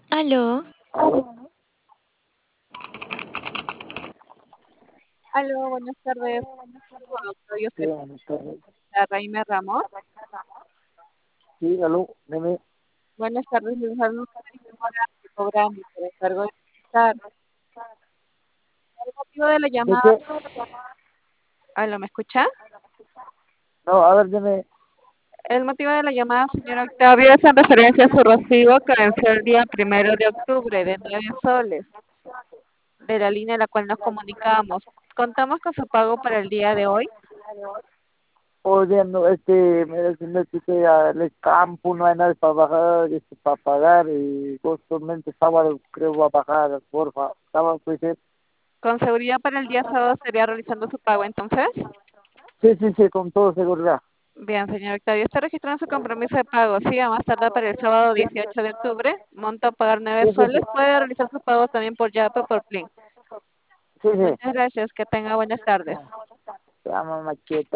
Aló, Aló, buenas tardes. Yo sí, soy la Raime Ramos. sí, aló, dime. Buenas tardes, les hablo de programa por encargo de estar. El motivo de la ¿De llamada, qué? ¿aló, me escucha? No, a ver, dime. El motivo de la llamada, señor Octavio, es en referencia a su recibo que venció el día 1 de octubre de 9 soles de la línea a la cual nos comunicamos. Contamos con su pago para el día de hoy. Oye, no, me quité al campo, no hay nada para bajar, para pagar, y justamente sábado creo va a bajar, porfa. Sábado, pues, Con seguridad para el día sábado estaría realizando su pago entonces. sí, sí, sí, con toda seguridad. Bien, señor Octavio, está registrando su compromiso de pago. Sí, a más tardar para el sábado 18 de octubre. Monto a pagar nueve Sí, sí, sí, soles. Puede realizar su pago también por Yape o por Plin. sí, sí. Muchas gracias. Que tenga buenas tardes. Te amo, machete.